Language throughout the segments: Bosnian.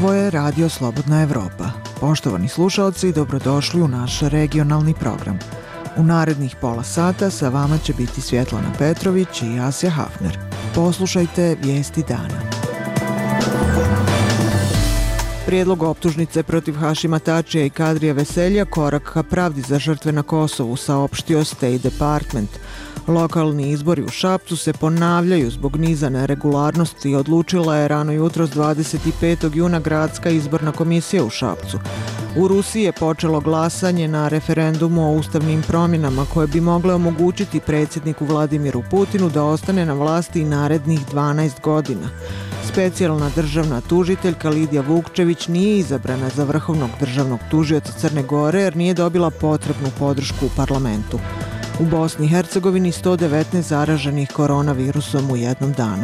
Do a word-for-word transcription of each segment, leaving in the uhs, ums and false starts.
Ovo je Radio Slobodna Evropa. Poštovani slušalci, dobrodošli u naš regionalni program. U narednih pola sata sa vama će biti Svjetlana Petrović i Asja Hafner. Poslušajte vijesti dana. Prijedlog optužnice protiv Hašima Tačija i Kadrija Veselja korak ka pravdi za žrtve na Kosovu, saopštio State Department. Lokalni izbori u Šapcu se ponavljaju zbog niza neregularnosti i odlučila je rano jutros dvadeset petog juna gradska izborna komisija u Šapcu. U Rusiji je počelo glasanje na referendumu o ustavnim promjenama koje bi mogle omogućiti predsjedniku Vladimiru Putinu da ostane na vlasti narednih dvanaest godina. Specijalna državna tužiteljka Lidija Vukčević nije izabrana za vrhovnog državnog tužioca Crne Gore jer nije dobila potrebnu podršku u parlamentu. U Bosni i Hercegovini sto devetnaest zaraženih koronavirusom u jednom danu.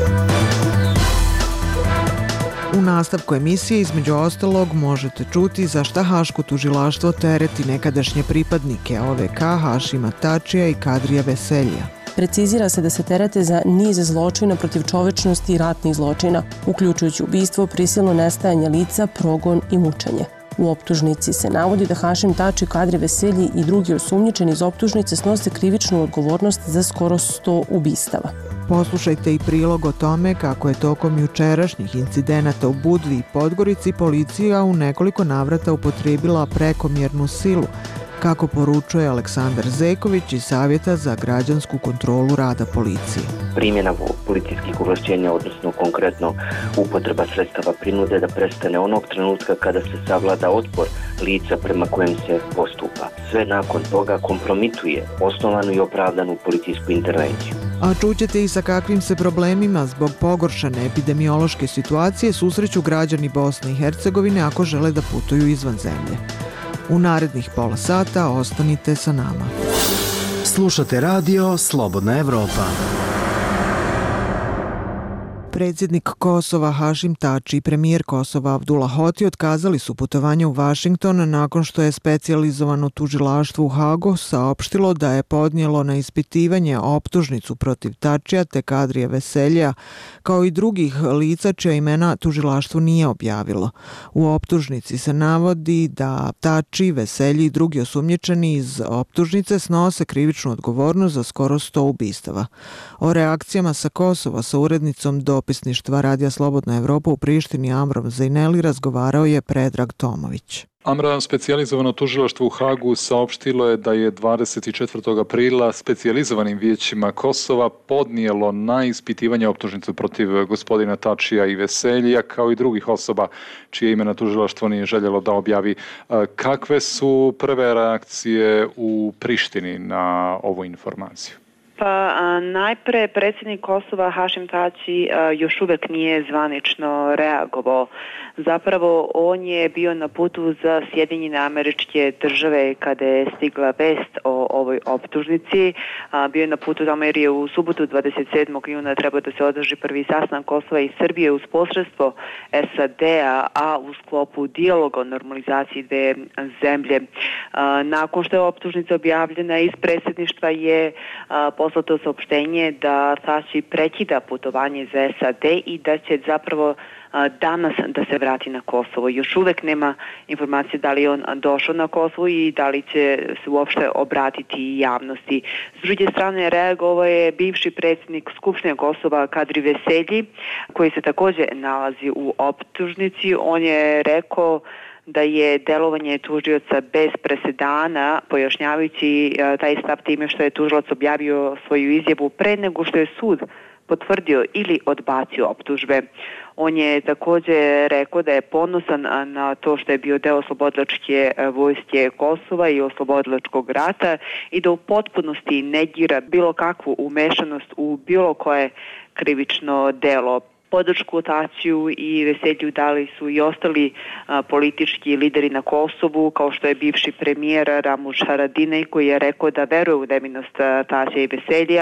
U nastavku emisije između ostalog možete čuti za šta Haško tužilaštvo tereti nekadašnje pripadnike O V K Hašima Tačija i Kadrija Veselja. Precizira se da se terete za niz zločina protiv čovečnosti i ratnih zločina, uključujući ubistvo, prisilno nestajanje lica, progon i mučenje. U optužnici se navodi da Hašim Tači, Kadri Veselji i drugi osumnjičeni iz optužnice snose krivičnu odgovornost za skoro sto ubistava. Poslušajte i prilog o tome kako je tokom jučerašnjih incidenata u Budvi i Podgorici policija u nekoliko navrata upotrijebila prekomjernu silu, kako poručuje Aleksandar Zeković iz Savjeta za građansku kontrolu rada policije. Primjena policijskih ovlašćenja, odnosno konkretno upotreba sredstava prinude da prestane onog trenutka kada se savlada otpor lica prema kojem se postupa. Sve nakon toga kompromituje osnovanu i opravdanu policijsku intervenciju. A čućete i sa kakvim se problemima zbog pogoršane epidemiološke situacije susreću građani Bosne i Hercegovine ako žele da putuju izvan zemlje. U narednih pola sata ostanite sa nama. Slušate radio Slobodna Evropa. Predsjednik Kosova Hašim Tači i premijer Kosova Abdullah Hoti otkazali su putovanje u Vašington nakon što je specijalizovano tužilaštvo u Hagu saopštilo da je podnijelo na ispitivanje optužnicu protiv Tačija te Kadrija Veselja, kao i drugih lica čija imena tužilaštvo nije objavilo. U optužnici se navodi da Tači, Veselji i drugi osumnjičeni iz optužnice snose krivičnu odgovornost za skoro sto ubistava. O reakcijama sa Kosova sa urednicom do dopisništva Radija Slobodna Evropa u Prištini Amrom Zajneli razgovarao je Predrag Tomović. Amra, specijalizovano tužilaštvo u Hagu saopštilo je da je dvadeset četvrtog aprila specijalizovanim vijećima Kosova podnijelo na ispitivanje optužnicu protiv gospodina Tačija i Veselja, kao i drugih osoba čije imena tužilaštvo nije željelo da objavi. Kakve su prve reakcije u Prištini na ovu informaciju? Pa a, najpre predsjednik Kosova Hašim Tači a, još uvijek nije zvanično reagovao. Zapravo on je bio na putu za Sjedinjene Američke Države kada je stigla vest o ovoj optužnici. A, bio je na putu tamo jer je u subotu dvadeset sedmog juna trebao da se održi prvi sastanak Kosova i Srbije uz posredstvo S A D-a, a u sklopu dijaloga o normalizaciji dve zemlje. A, nakon što je optužnica objavljena iz predsjedništva je a, poslato saopštenje da Tači prekida putovanje za S A D i da će zapravo danas da se vrati na Kosovo. Još uvijek nema informacije da li je on došao na Kosovo i da li će se uopšte obratiti javnosti. S druge strane, reagovao je bivši predsjednik Skupštine Kosova Kadri Veselji, koji se također nalazi u optužnici. On je rekao da je delovanje tužioca bez presedana, pojašnjavajući taj stav time što je tužilac objavio svoju izjavu pre nego što je sud potvrdio ili odbacio optužbe. On je također rekao da je ponosan na to što je bio deo oslobodilačke vojske Kosova i oslobodilačkog rata i da u potpunosti negira bilo kakvu umešanost u bilo koje krivično delo. Podršku Tačiju i Veselju dali su i ostali a, politički lideri na Kosovu, kao što je bivši premijer Ramuš Haradinaj, koji je rekao da veruje u nevinost Tačija i Veselja,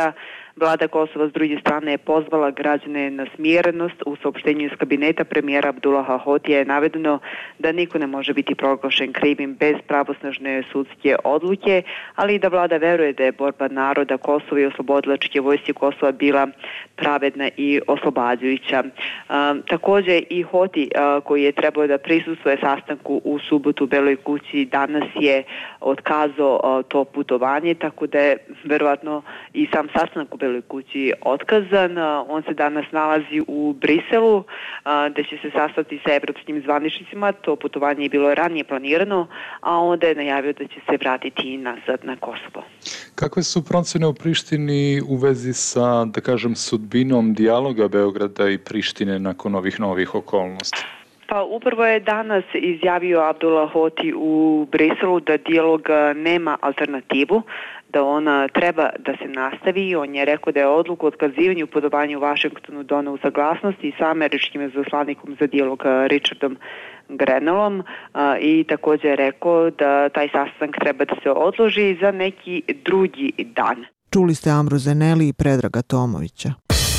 Vlada Kosova s druge strane je pozvala građane na smirenost. U saopštenju iz kabineta premijera Abdullaha Hotija je navedeno da niko ne može biti proglašen krivim bez pravosnažne sudske odluke, ali i da vlada veruje da je borba naroda Kosova i oslobodilačke vojske Kosova bila pravedna i oslobađajuća. Također i Hoti, koji je trebao da prisustvuje sastanku u subotu u Beloj kući, danas je otkazao to putovanje, tako da je verovatno i sam sastanak u Beloj kući otkazan. On se danas nalazi u Briselu, gde će se sastati sa evropskim zvaničnicima. To putovanje je bilo ranije planirano, a onda je najavio da će se vratiti nazad na Kosovo. Kakve su procene u Prištini u vezi sa, da kažem, sudbinom dijaloga Beograda i Prištine nakon ovih novih okolnosti? Pa upravo je danas izjavio Abdullah Hoti u Briselu da dijalog nema alternativu, da ona treba da se nastavi. On je rekao da je odluku o otkazivanju putovanja u Vašingtonu doneo u saglasnosti sa američkim izaslanikom za dijalog Richardom Grenellom i također je rekao da taj sastanak treba da se odloži za neki drugi dan. Čuli ste Ambroze Neli i Predraga Tomovića.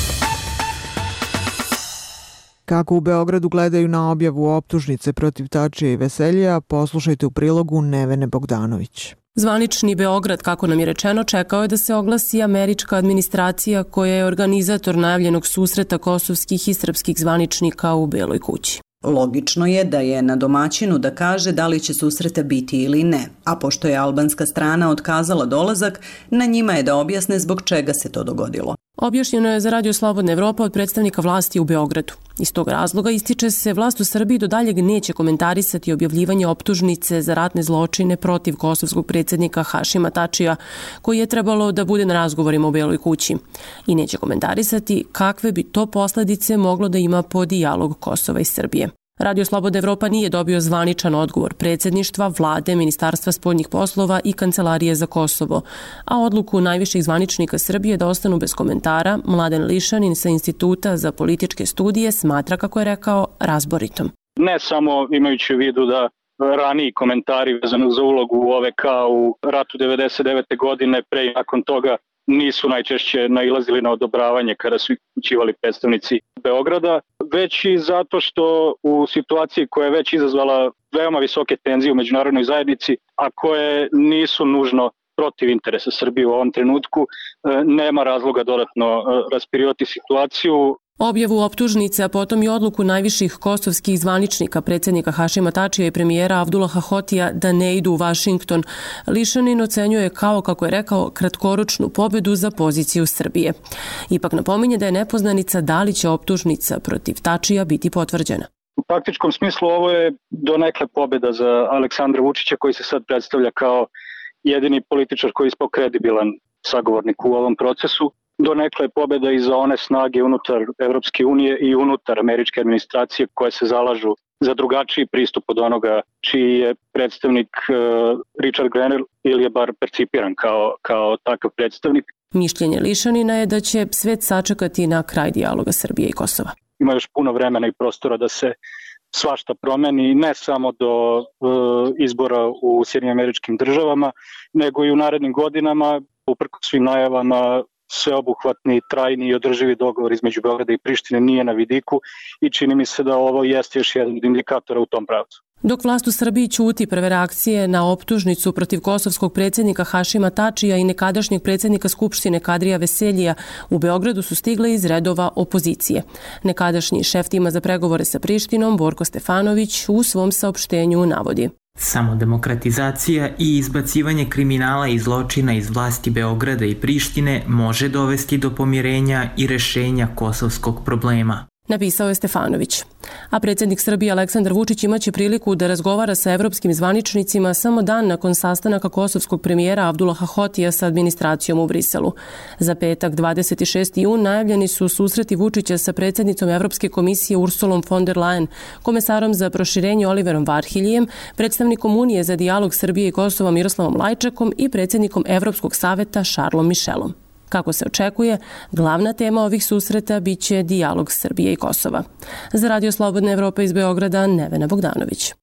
Kako u Beogradu gledaju na objavu optužnice protiv Tačija i Veseljija, poslušajte u prilogu Nevene Bogdanović. Zvanični Beograd, kako nam je rečeno, čekao je da se oglasi američka administracija koja je organizator najavljenog susreta kosovskih i srpskih zvaničnika u Beloj kući. Logično je da je na domaćinu da kaže da li će susreta biti ili ne, a pošto je albanska strana otkazala dolazak, na njima je da objasne zbog čega se to dogodilo. Objašnjeno je za Radio Slobodna Evropa od predstavnika vlasti u Beogradu. Iz tog razloga ističe se vlast u Srbiji do daljeg neće komentarisati objavljivanje optužnice za ratne zločine protiv kosovskog predsjednika Hašima Tačija, koji je trebalo da bude na razgovorima u Beloj kući. I neće komentarisati kakve bi to posljedice moglo da ima po dijalog Kosova i Srbije. Radio Slobodna Evropa nije dobio zvaničan odgovor predsjedništva, vlade, Ministarstva spoljnih poslova i Kancelarije za Kosovo, a odluku najviših zvaničnika Srbije da ostanu bez komentara Mladen Lišanin sa Instituta za političke studije smatra, kako je rekao, razboritom. Ne samo imajući u vidu da raniji komentari vezano za ulogu U O V K u ratu devedeset devete godine, pre i nakon toga nisu najčešće nailazili na odobravanje kada su upućivali predstavnici Beograda, već i zato što u situaciji koja je već izazvala veoma visoke tenzije u međunarodnoj zajednici, a koje nisu nužno protiv interesa Srbije u ovom trenutku, nema razloga dodatno raspirivati situaciju. Objavu optužnice, a potom i odluku najviših kosovskih zvaničnika, predsjednika Hašima Tačija i premijera Abdullaha Hotija da ne idu u Vašington, Lišanin ocenjuje kao, kako je rekao, kratkoročnu pobedu za poziciju Srbije. Ipak napominje da je nepoznanica da li će optužnica protiv Tačija biti potvrđena. U praktičkom smislu ovo je donekle pobeda za Aleksandra Vučića, koji se sad predstavlja kao jedini političar koji je ispao kredibilan sagovornik u ovom procesu. Donekle je pobjeda i za one snage unutar Evropske unije i unutar američke administracije koje se zalažu za drugačiji pristup od onoga čiji je predstavnik uh, Richard Grenell ili je bar percipiran kao, kao takav predstavnik. Mišljenje Lišanina je da će svet sačekati na kraj dijaloga Srbije i Kosova. Ima još puno vremena i prostora da se svašta promeni, ne samo do uh, izbora u Sjedinjenim Američkim Državama, nego i u narednim godinama, uprkos svim najavama. Sveobuhvatni, trajni i održivi dogovor između Beograda i Prištine nije na vidiku i čini mi se da ovo jeste još jedan od indikatora u tom pravcu. Dok vlast u Srbiji ćuti, prve reakcije na optužnicu protiv kosovskog predsjednika Hašima Tačija i nekadašnjeg predsjednika Skupštine Kadrija Veseljija u Beogradu su stigle iz redova opozicije. Nekadašnji šef tima za pregovore sa Prištinom, Borko Stefanović, u svom saopštenju navodi: Samo demokratizacija i izbacivanje kriminala i zločina iz vlasti Beograda i Prištine može dovesti do pomirenja i rešenja kosovskog problema. Napisao je Stefanović. A predsjednik Srbije Aleksandar Vučić imaće priliku da razgovara sa evropskim zvaničnicima samo dan nakon sastanaka kosovskog premijera Abdullaha Hotija sa administracijom u Briselu. Za petak dvadeset šesti jun najavljeni su susreti Vučića sa predsjednicom Evropske komisije Ursulom von der Leyen, komesarom za proširenje Oliverom Varhiljijem, predstavnikom Unije za dijalog Srbije i Kosova Miroslavom Lajčakom i predsjednikom Evropskog saveta Charlesom Michelom. Kako se očekuje, glavna tema ovih susreta biće dijalog Srbije i Kosova. Za Radio Slobodna Evropa iz Beograda, Nevena Bogdanović.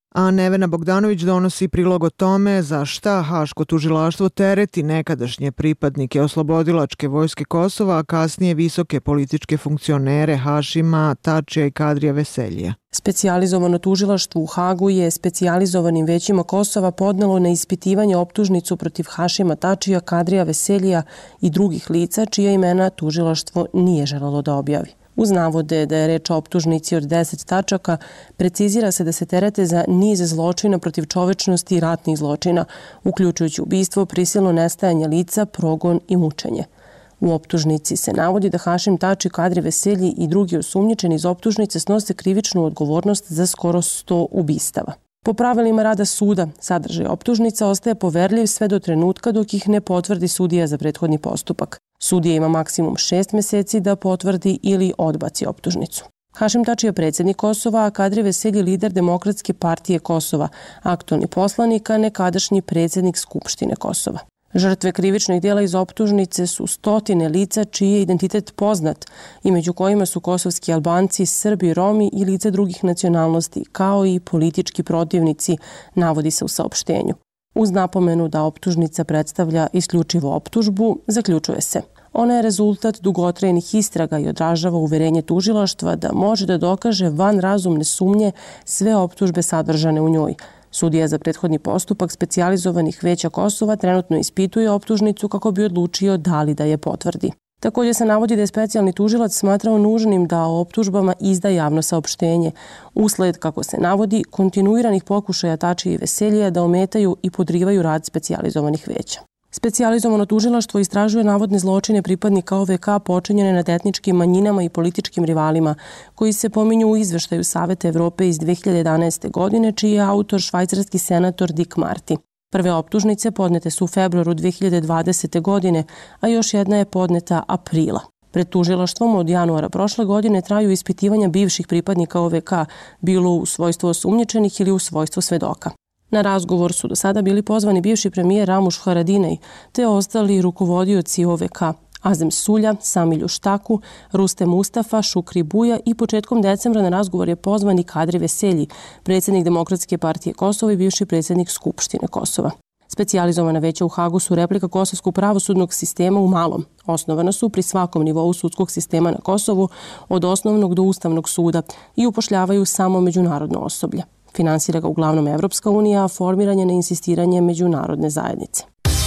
A Nevena Bogdanović donosi prilog o tome za šta Haško tužilaštvo tereti nekadašnje pripadnike Oslobodilačke vojske Kosova, a kasnije visoke političke funkcionere Hašima Tačija i Kadrija Veseljija. Specijalizovano tužilaštvo u Hagu je specijalizovanim većima Kosova podnelo na ispitivanje optužnicu protiv Hašima Tačija, Kadrija Veseljija i drugih lica čija imena tužilaštvo nije želelo da objavi. Uz navode da je reč o optužnici od deset tačaka, precizira se da se terete za niz zločina protiv čovečnosti i ratnih zločina, uključujući ubistvo, prisilno nestajanje lica, progon i mučenje. U optužnici se navodi da Hašim Tači, Kadri Veselji i drugi osumnjičeni iz optužnice snose krivičnu odgovornost za skoro sto ubistava. Po pravilima rada suda, sadržaj optužnica ostaje poverljiv sve do trenutka dok ih ne potvrdi sudija za prethodni postupak. Sudija ima maksimum šest meseci da potvrdi ili odbaci optužnicu. Hašim Tači je predsjednik Kosova, a Kadri Veselji lider Demokratske partije Kosova, aktualni poslanik, a nekadašnji predsjednik Skupštine Kosova. Žrtve krivičnih dijela iz optužnice su stotine lica čiji je identitet poznat i među kojima su kosovski Albanci, Srbi, Romi i lica drugih nacionalnosti, kao i politički protivnici, navodi se u saopštenju. Uz napomenu da optužnica predstavlja isključivo optužbu, zaključuje se: ona je rezultat dugotrajnih istraga i odražava uverenje tužilaštva da može da dokaže van razumne sumnje sve optužbe sadržane u njoj. Sudija za prethodni postupak specijalizovanih veća Kosova trenutno ispituje optužnicu kako bi odlučio da li da je potvrdi. Također se navodi da je specijalni tužilac smatrao nužnim da o optužbama izda javno saopštenje, usled, kako se navodi, kontinuiranih pokušaja Tači i Veseljija da ometaju i podrivaju rad specijalizovanih veća. Specijalizovano tužilaštvo istražuje navodne zločine pripadnika O V K počinjene nad etničkim manjinama i političkim rivalima, koji se pominju u izveštaju Saveta Evrope iz dve hiljade jedanaeste. godine, čiji je autor švajcarski senator Dick Marty. Prve optužnice podnete su u februaru dve hiljade dvadesete. godine, a još jedna je podneta aprila. Pred tužilaštvom od januara prošle godine traju ispitivanja bivših pripadnika O V K, bilo u svojstvu osumnjičenih ili u svojstvu svedoka. Na razgovor su do sada bili pozvani bivši premijer Ramuš Haradinaj te ostali rukovodioci O V K, Azem Sulja, Samilju Štaku, Ruste Mustafa, Šukri Buja i početkom decembra na razgovor je pozvan i Kadri Veselji, predsjednik Demokratske partije Kosova i bivši predsjednik Skupštine Kosova. Specijalizovana veća u Hagu su replika kosovskog pravosudnog sistema u malom. Osnovana su pri svakom nivou sudskog sistema na Kosovu, od osnovnog do Ustavnog suda, i upošljavaju samo međunarodno osoblje. Finansira ga uglavnom Evropska unija, a formiran je na insistiranje međunarodne zajednice.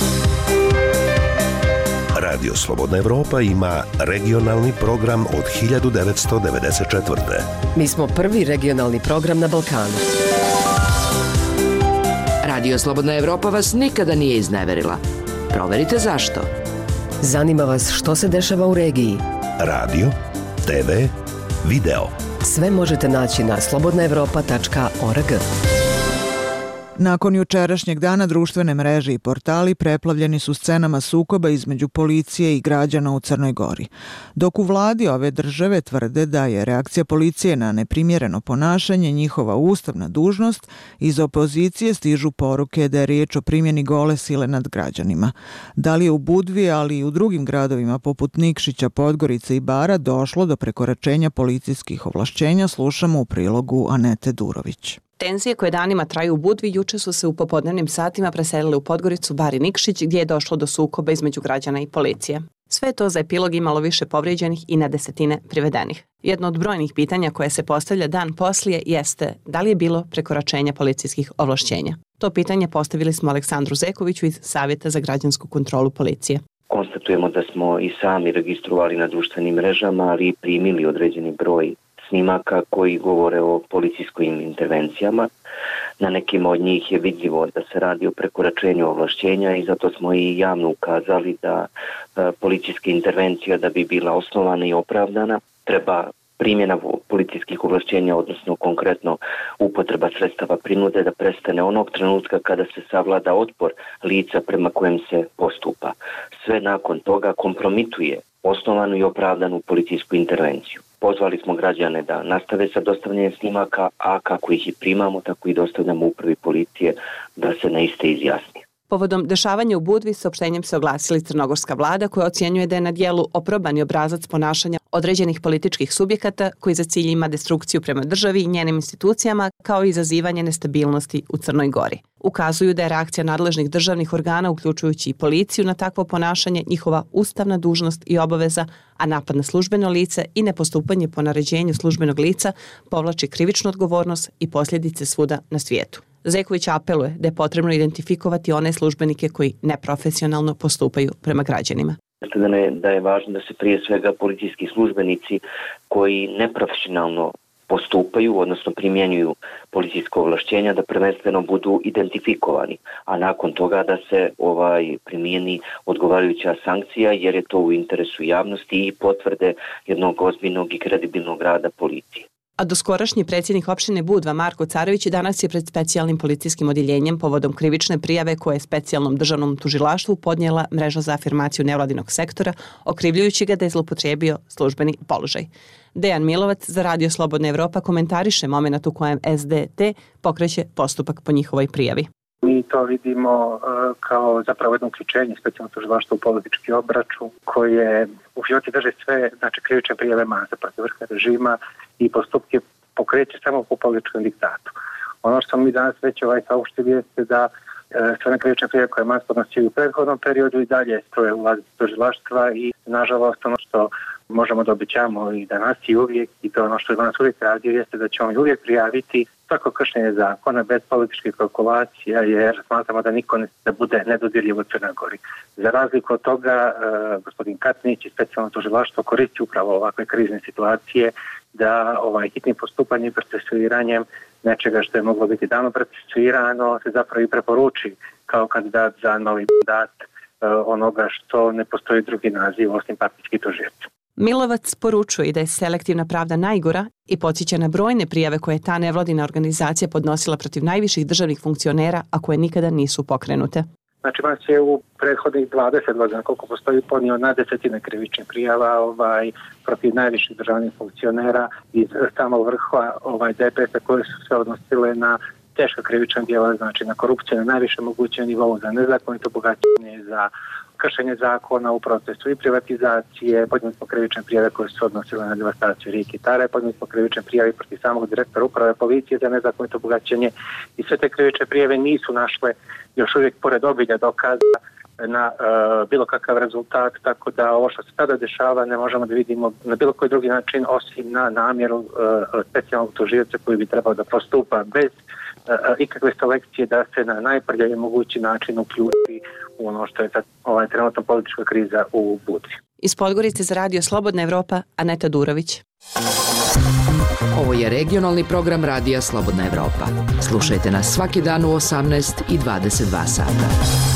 Radio Slobodna Evropa ima regionalni program od hiljadu devetsto devedeset četvrte. Mi smo prvi regionalni program na Balkanu. Radio Slobodna Evropa vas nikada nije izneverila. Proverite zašto. Zanima vas što se dešava u regiji. Radio, te ve, video. Sve možete naći na slobodna evropa tačka org. Nakon jučerašnjeg dana društvene mreže i portali preplavljeni su scenama sukoba između policije i građana u Crnoj Gori. Dok u vladi ove države tvrde da je reakcija policije na neprimjereno ponašanje njihova ustavna dužnost, iz opozicije stižu poruke da je riječ o primjeni gole sile nad građanima. Da li je u Budvi, ali i u drugim gradovima poput Nikšića, Podgorice i Bara došlo do prekoračenja policijskih ovlašćenja, slušamo u prilogu Anete Durović. Tenzije koje danima traju u Budvi juče su se u popodnevnim satima preselile u Podgoricu, Bar i Nikšić, gdje je došlo do sukoba između građana i policije. Sve to za epilog imalo više povrijeđenih i na desetine privedenih. Jedno od brojnih pitanja koje se postavlja dan poslije jeste da li je bilo prekoračenja policijskih ovlašćenja. To pitanje postavili smo Aleksandru Zekoviću iz Savjeta za građansku kontrolu policije. Konstatujemo da smo i sami registrovali na društvenim mrežama, ali i primili određeni broj snimaka koji govore o policijskim intervencijama. Na nekim od njih je vidljivo da se radi o prekoračenju ovlašćenja i zato smo i javno ukazali da e, policijska intervencija, da bi bila osnovana i opravdana, treba primjena policijskih ovlašćenja, odnosno konkretno upotreba sredstava prinude, da prestane onog trenutka kada se savlada otpor lica prema kojem se postupa. Sve nakon toga kompromituje osnovanu i opravdanu policijsku intervenciju. Pozvali smo građane da nastave sa dostavljanjem snimaka, a kako ih i primamo, tako i dostavljamo upravi policije da se na iste izjasni. Povodom dešavanja u Budvi saopštenjem se oglasila crnogorska vlada koja ocjenjuje da je na dijelu oprobani obrazac ponašanja određenih političkih subjekata koji za cilj ima destrukciju prema državi i njenim institucijama kao i izazivanje nestabilnosti u Crnoj Gori. Ukazuju da je reakcija nadležnih državnih organa, uključujući i policiju, na takvo ponašanje njihova ustavna dužnost i obaveza, a napad na službeno lice i nepostupanje po naređenju službenog lica povlači krivičnu odgovornost i posljedice svuda na svijetu. Zeković apeluje da je potrebno identifikovati one službenike koji neprofesionalno postupaju prema građanima. Da je važno da se prije svega policijski službenici koji neprofesionalno postupaju, odnosno primjenjuju policijsko ovlašćenja, da prvenstveno budu identifikovani, a nakon toga da se ovaj primijeni odgovarajuća sankcija, jer je to u interesu javnosti i potvrde jednog ozbiljnog i kredibilnog rada policije. A doskorašnji predsjednik opštine Budva Marko Carević danas je pred specijalnim policijskim odjeljenjem povodom krivične prijave koje je specijalnom državnom tužilaštvu podnijela mreža za afirmaciju nevladinog sektora, okrivljujući ga da je zloupotrijebio službeni položaj. Dejan Milovac za Radio Slobodna Evropa komentariše moment u kojem S D T pokreće postupak po njihovoj prijavi. Mi to vidimo uh, kao zapravo jedno uključenje specijalnog tužilaštva u politički obračun koje u životi drže sve, znači krivične prijave masa protiv vrha režima i postupke pokreće samo po političkom diktatu. Ono što mi danas već ovaj saopštili jeste da uh, sve krivične prijave koje mas podnosio u prethodnom periodu i dalje stroje ulazi tužilaštva i nažalost ono što možemo da obećamo i danas i uvijek, i to ono što je danas uvijek radio, jeste da ćemo uvijek prijaviti svako kršenje zakona bez političkih kalkulacija, jer smatramo da niko ne da bude nedodirljiv u Crnoj Gori. Za razliku od toga, uh, gospodin Katnić i specijalno tužilaštvo koristi upravo ovakve krizne situacije da ovaj hitnim postupanjem i procesuiranjem nečega što je moglo biti davno procesuirano se zapravo i preporuči kao kandidat za novi mandat uh, onoga što ne postoji drugi naziv osim partijski tužioci. Milovac poručuje da je selektivna pravda najgora i podsjeća na brojne prijave koje je ta nevladina organizacija podnosila protiv najviših državnih funkcionera, a koje nikada nisu pokrenute. Znači, vas je u prethodnih dvadeset godina, koliko postoji, podnio na desetine krivičnih prijava ovaj, protiv najviših državnih funkcionera iz samog vrha ovaj, D P S-a koje su se odnosile na teška krivična djela, znači na korupciju na najviše mogućem nivou, za nezakonito bogaćenje, za kršenje zakona u procesu i privatizacije, podnijeli smo krivične prijave koje su odnosile na devastaciju rijeke Tare, podnijeli smo krivične prijave protiv samog direktora uprave policije za nezakonito bogaćenje i sve te krivične prijave nisu našle još uvijek pored obilja dokaza na uh, bilo kakav rezultat, tako da ovo što se tada dešava ne možemo da vidimo na bilo koji drugi način osim na namjeru uh, specijalnog tužioca koji bi trebao da postupa bez uh, ikakve selekcije da se na najprljavi mogući način uključi u ono što je sad ovaj trenutno politička kriza u Budvi. Iz Podgorice za Radio Slobodna Evropa, Aneta Durović. Ovo je regionalni program Radija Slobodna Evropa. Slušajte nas svaki dan u osamnaest i dvadeset dva sata.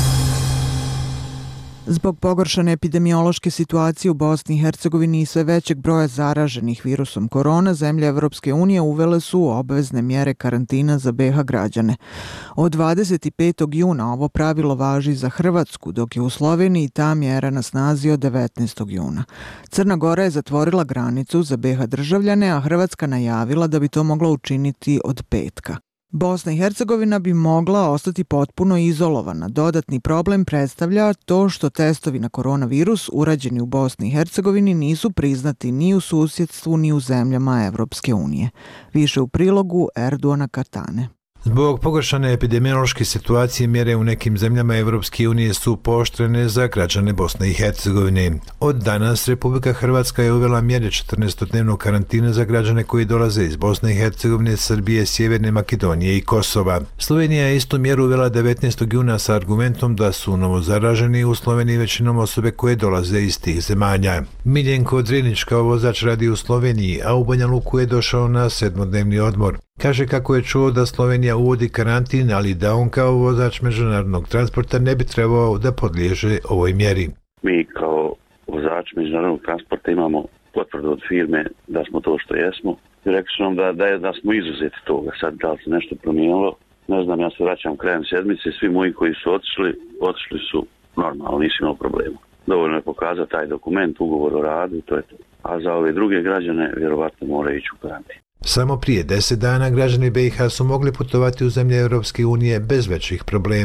Zbog pogoršane epidemiološke situacije u Bosni i Hercegovini i sve većeg broja zaraženih virusom korona, zemlje Evropske unije uvele su obavezne mjere karantina za B iH građane. Od dvadeset petog juna ovo pravilo važi za Hrvatsku, dok je u Sloveniji ta mjera na snazi od devetnaestog juna. Crna Gora je zatvorila granicu za B iH državljane, a Hrvatska najavila da bi to mogla učiniti od petka. Bosna i Hercegovina bi mogla ostati potpuno izolovana. Dodatni problem predstavlja to što testovi na koronavirus urađeni u Bosni i Hercegovini nisu priznati ni u susjedstvu ni u zemljama Evropske unije. Više u prilogu Erduana Katane. Zbog pogoršane epidemiološke situacije mjere u nekim zemljama Evropske unije su pooštrene za građane Bosne i Hercegovine. Od danas Republika Hrvatska je uvela mjere četrnaestodnevnog karantina za građane koji dolaze iz Bosne i Hercegovine, Srbije, Sjeverne Makedonije i Kosova. Slovenija je istu mjeru uvela devetnaestog juna sa argumentom da su novozaraženi u Sloveniji većinom osobe koje dolaze iz tih zemalja. Miljenko Drinić kao vozač radi u Sloveniji, a u Banja Luku je došao na sedmodnevni odmor. Kaže kako je čuo da Slovenija uvodi karantin, ali da on kao vozač međunarodnog transporta ne bi trebao da podliježe ovoj mjeri. Mi kao vozač međunarodnog transporta imamo potvrdu od firme da smo to što jesmo. I rekli su nam da, da, je, da smo izuzeti toga. Sad da li se nešto promijenilo, ne znam, ja se vraćam krajem sedmice, svi moji koji su otišli, otišli su normalno, nisi imao problema. Dovoljno je pokazati taj dokument, ugovor o radu, to je to. A za ove druge građane vjerovatno moraju ići u karantin. Samo prije deset dana građani B iH su mogli putovati u zemlje Europske unije bez većih problema.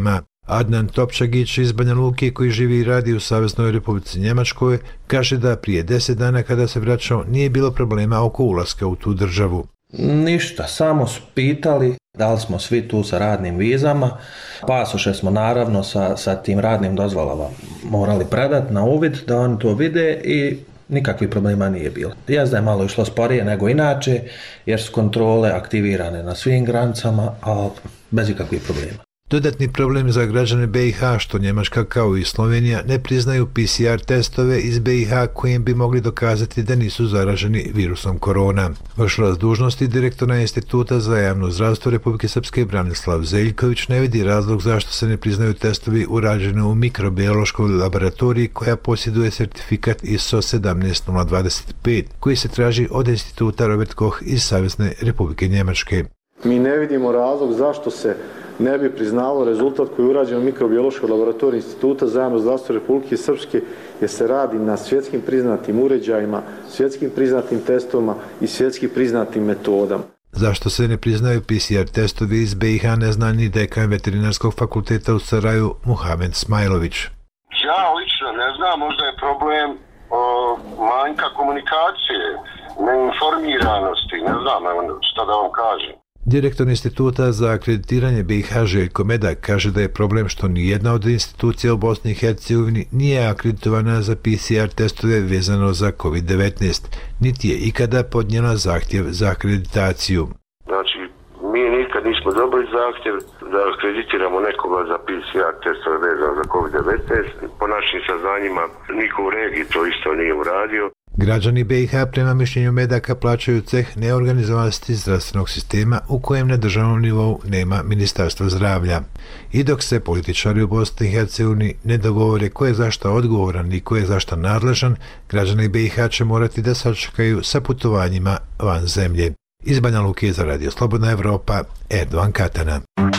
Adnan Topčagić iz Banja Luke, koji živi i radi u Saveznoj Republici Njemačkoj, kaže da prije deset dana kada se vraćao nije bilo problema oko ulaska u tu državu. Ništa, samo su pitali da li smo svi tu sa radnim vizama. Pasoše smo naravno sa, sa tim radnim dozvolama morali predati na uvid da oni to vide i nikakvih problema nije bilo. Jezda je malo išlo sporije nego inače jer su kontrole aktivirane na svim granicama, a bez ikakvih problema. Dodatni problem za građane B i H što Njemačka kao i Slovenija ne priznaju P C R testove iz B i H kojim bi mogli dokazati da nisu zaraženi virusom korona. Vršilac dužnosti direktora Instituta za javno zdravstvo Republike Srpske Branislav Zeljković ne vidi razlog zašto se ne priznaju testovi urađeni u mikrobiološkoj laboratoriji koja posjeduje sertifikat I S O sedamnaest nula dvadeset pet koji se traži od Instituta Robert Koch iz Savezne Republike Njemačke. Mi ne vidimo razlog zašto se ne bi priznalo rezultat koji je urađen u mikrobiološkoj laboratoriji Instituta za javno zdravstvo Republike Srpske, jer se radi na svjetskim priznatim uređajima, svjetskim priznatim testovima i svjetski priznatim metodama. Zašto se ne priznaju P C R testovi iz B i H ne zna ni dekan Veterinarskog fakulteta u Saraju Muhamed Smajlović. Ja lično ne znam, možda je problem o, manjka komunikacije, neinformiranosti, ne znam šta da vam kažem. Direktor Instituta za akreditiranje B i H Željko Medak kaže da je problem što nijedna od institucija u Bosni i Hercegovini nije akreditovana za P C R testove vezano za COVID devetnaest, niti je ikada podnijela zahtjev za akreditaciju. Znači, mi nikad nismo dobili zahtjev da akreditiramo nekoga za P C R testove vezano za COVID devetnaest. Po našim saznanjima niko u regiji to isto nije uradio. Građani B i H prema mišljenju Medaka plaćaju ceh neorganizovanosti zdravstvenog sistema u kojem na državnom nivou nema Ministarstva zdravlja. I dok se političari u Bosni i Hercegovini ne dogovore ko je zašta odgovoran i ko je zašta nadležan, građani B i H će morati da sačekaju sa putovanjima van zemlje. Iz Banja Luke za Radio Slobodna Evropa, Erdovan Katana.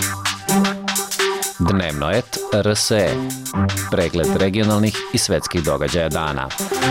Dnevno et R S E. Pregled regionalnih i svetskih događaja dana.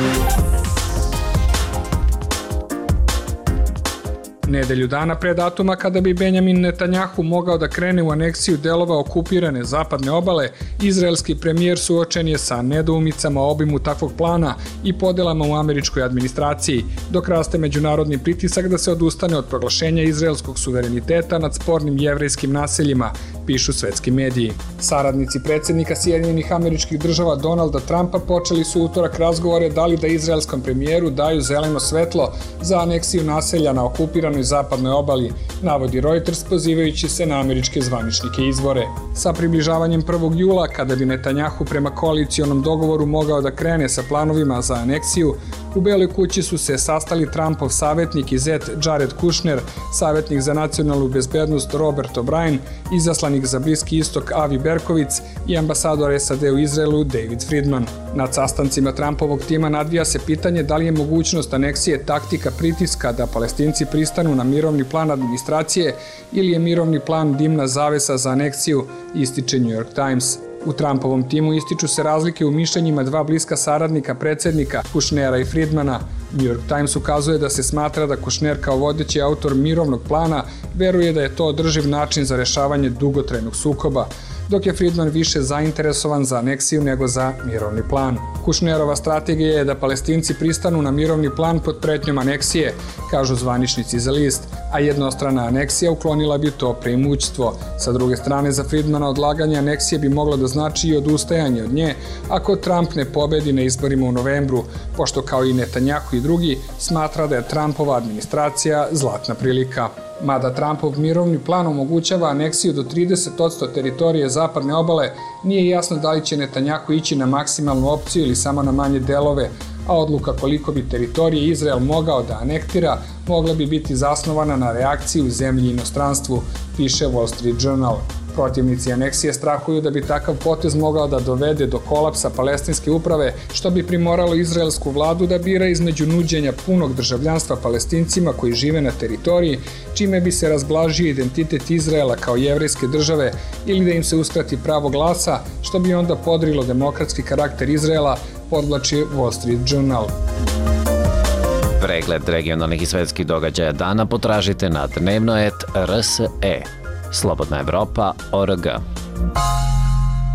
Nedelju dana pre datuma kada bi Benjamin Netanjahu mogao da krene u aneksiju delova okupirane zapadne obale, izraelski premijer suočen je sa nedoumicama o obimu takvog plana i podelama u američkoj administraciji, dok raste međunarodni pritisak da se odustane od proglašenja izraelskog suvereniteta nad spornim jevrejskim naseljima, pišu svetski mediji. Saradnici predsjednika Sjedinjenih Američkih Država Donalda Trumpa počeli su utorak razgovore da li da izraelskom premijeru daju zeleno svetlo za aneksiju naselja na okupiranoj zapadnoj obali, navodi Reuters pozivajući se na američke zvaničnike i izvore. Sa približavanjem prvog jula, kada bi Netanjahu prema koalicijonom dogovoru mogao da krene sa planovima za aneksiju, u Beloj kući su se sastali Trumpov savjetnik i zet Jared Kushner, savjetnik za nacionalnu bezbednost Robert O'Brien, izaslanik za Bliski istok Avi Berkovic i ambasador S A D u Izraelu David Friedman. Nad sastancima Trumpovog tima nadvija se pitanje da li je mogućnost aneksije taktika pritiska da Palestinci pristanu na mirovni plan administracije ili je mirovni plan dimna zavesa za aneksiju, ističe New York Times. U Trumpovom timu ističu se razlike u mišljenjima dva bliska saradnika predsjednika, Kushnera i Friedmana. New York Times ukazuje da se smatra da Kushner kao vodeći autor mirovnog plana veruje da je to održiv način za rešavanje dugotrajnog sukoba, dok je Friedman više zainteresovan za aneksiju nego za mirovni plan. Kushnerova strategija je da Palestinci pristanu na mirovni plan pod pretnjom aneksije, kažu zvaničnici za list, a jednostrana aneksija uklonila bi to preimućstvo. Sa druge strane, za Friedmana odlaganje aneksije bi moglo da znači i odustajanje od nje ako Trump ne pobedi na izborima u novembru, pošto kao i Netanjahu i drugi smatra da je Trumpova administracija zlatna prilika. Mada Trumpov mirovni plan omogućava aneksiju do trideset posto teritorije zapadne obale, nije jasno da li će Netanjahu ići na maksimalnu opciju ili samo na manje delove, a odluka koliko bi teritorije Izrael mogao da anektira mogla bi biti zasnovana na reakciji u zemlji i inostranstvu, piše Wall Street Journal. Protivnici aneksije strahuju da bi takav potez mogao da dovede do kolapsa palestinske uprave, što bi primoralo izraelsku vladu da bira između nuđenja punog državljanstva Palestincima koji žive na teritoriji, čime bi se razblažio identitet Izraela kao jevrejske države, ili da im se uskrati pravo glasa, što bi onda podrilo demokratski karakter Izraela, podvlači Wall Street Journal. Pregled regionalnih i svetskih događaja dana potražite na dnevno et R S E. Slobodna Evropa, O R G.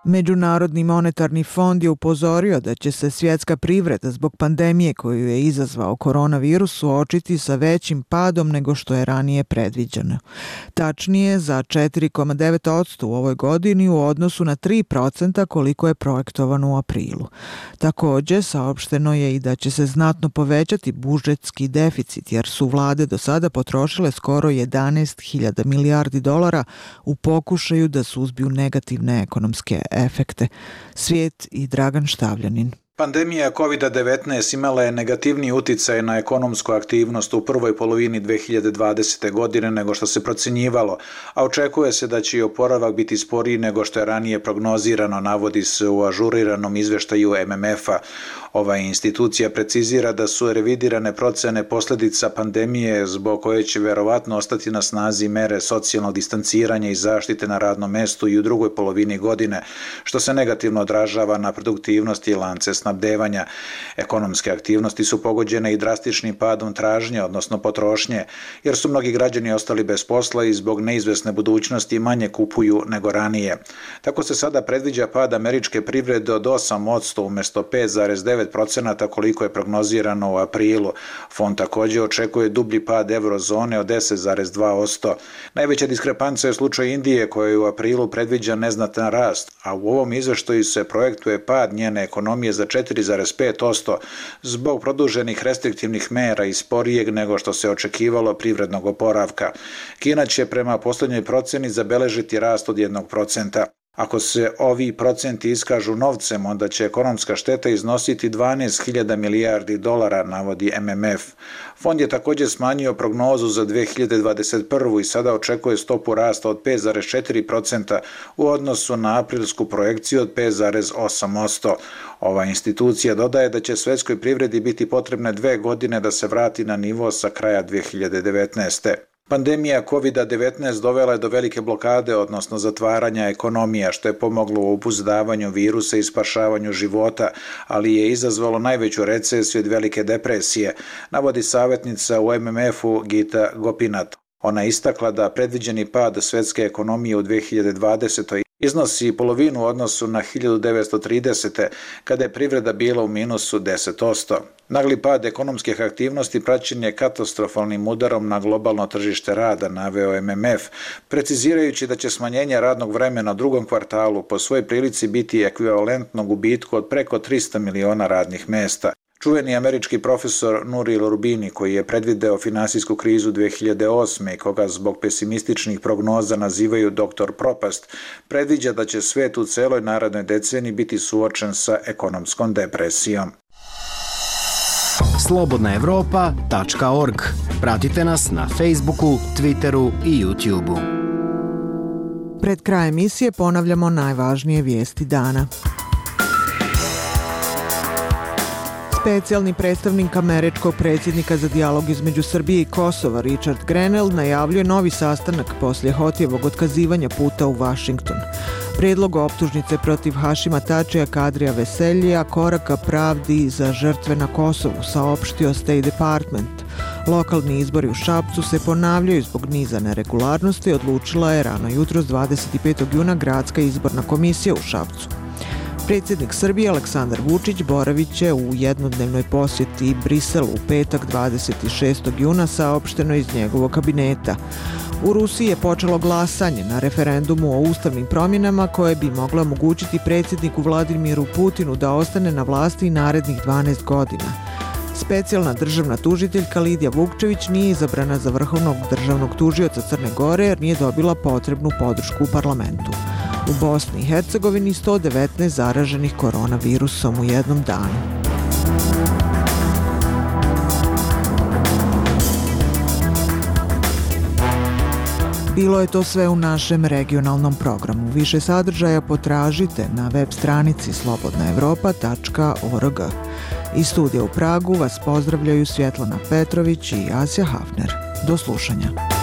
Međunarodni monetarni fond je upozorio da će se svjetska privreda zbog pandemije koju je izazvao koronavirus suočiti sa većim padom nego što je ranije predviđeno. Tačnije za četiri zarez devet posto u ovoj godini u odnosu na tri procenta koliko je projektovano u aprilu. Također, saopšteno je i da će se znatno povećati budžetski deficit jer su vlade do sada potrošile skoro jedanaest hiljada milijardi dolara u pokušaju da suzbiju negativne ekonomske efekte. Svijet i Dragan Štavljanin. Pandemija kovid devetnaest imala je negativniji uticaj na ekonomsku aktivnost u prvoj polovini dve hiljade dvadesete. godine nego što se procjenjivalo, a očekuje se da će i oporavak biti sporiji nego što je ranije prognozirano, navodi se u ažuriranom izveštaju M M F-a. Ova institucija precizira da su revidirane procene posljedica pandemije zbog koje će verovatno ostati na snazi mere socijalnog distanciranja i zaštite na radnom mestu i u drugoj polovini godine, što se negativno odražava na produktivnost i lance snabdevanja. Ekonomske aktivnosti su pogođene i drastičnim padom tražnje, odnosno potrošnje, jer su mnogi građani ostali bez posla i zbog neizvesne budućnosti manje kupuju nego ranije. Tako se sada predviđa pad američke privrede od osam posto umjesto pet zarez devet procenata koliko je prognozirano u aprilu. Fond također očekuje dublji pad eurozone od deset zarez dva posto. Najveća diskrepanca je slučaj Indije koja u aprilu predviđa neznatan rast, a u ovom izveštaju se projektuje pad njene ekonomije za četiri zarez pet posto zbog produženih restriktivnih mera i sporijeg nego što se očekivalo privrednog oporavka. Kina će prema posljednjoj proceni zabeležiti rast od jednog procenta. Ako se ovi procenti iskažu novcem, onda će ekonomska šteta iznositi dvanaest hiljada milijardi dolara, navodi M M F. Fond je također smanjio prognozu za dve hiljade dvadeset prvu. i sada očekuje stopu rasta od pet zarez četiri procenta u odnosu na aprilsku projekciju od pet zarez osam posto. Ova institucija dodaje da će svjetskoj privredi biti potrebne dve godine da se vrati na nivo sa kraja dve hiljade devetnaeste. Pandemija kovid devetnaest dovela je do velike blokade, odnosno zatvaranja ekonomija, što je pomoglo u obuzdavanju virusa i spašavanju života, ali je izazvalo najveću recesiju od velike depresije, navodi savjetnica u M M F-u Gita Gopinath. Ona je istakla da predviđeni pad svjetske ekonomije u dve hiljade dvadesetoj. iznosi polovinu u odnosu na hiljadu devetsto tridesete. kada je privreda bila u minusu deset posto. Nagli pad ekonomskih aktivnosti praćen je katastrofalnim udarom na globalno tržište rada, naveo M M F, precizirajući da će smanjenje radnog vremena u drugom kvartalu po svojoj prilici biti ekvivalentno gubitku od preko trista miliona radnih mesta. Čuveni američki profesor Nouriel Roubini, koji je predvideo finansijsku krizu dve hiljade osme. i koga zbog pesimističnih prognoza nazivaju doktor propast, predviđa da će svet u celoj narednoj deceniji biti suočen sa ekonomskom depresijom. slobodna evropa tačka org. Pratite nas na Facebooku, Twitteru i YouTubeu. Pred kraj emisije ponavljamo najvažnije vijesti dana. Specijalni predstavnik američkog predsjednika za dijalog između Srbije i Kosova Richard Grenell najavljuje novi sastanak poslije Hotijevog otkazivanja puta u Washington. Prijedlog optužnice protiv Hašima Tačija Kadrija Veseljija korak ka pravdi za žrtve na Kosovu, saopštio State Department. Lokalni izbori u Šapcu se ponavljaju zbog niza neregularnosti, odlučila je rano jutros dvadeset petog juna Gradska izborna komisija u Šapcu. Predsjednik Srbije Aleksandar Vučić boravit će u jednodnevnoj posjeti Briselu u petak dvadeset šestog juna, saopšteno iz njegovog kabineta. U Rusiji je počelo glasanje na referendumu o ustavnim promjenama koje bi mogle omogućiti predsjedniku Vladimiru Putinu da ostane na vlasti narednih dvanaest godina. Specijalna državna tužiteljka Lidija Vukčević nije izabrana za vrhovnog državnog tužioca Crne Gore jer nije dobila potrebnu podršku u parlamentu. U Bosni i Hercegovini sto devetnaest zaraženih koronavirusom u jednom danu. Bilo je to sve u našem regionalnom programu. Više sadržaja potražite na web stranici slobodna evropa tačka org. Iz studija u Pragu vas pozdravljaju Svjetlana Petrović i Asja Hafner. Do slušanja.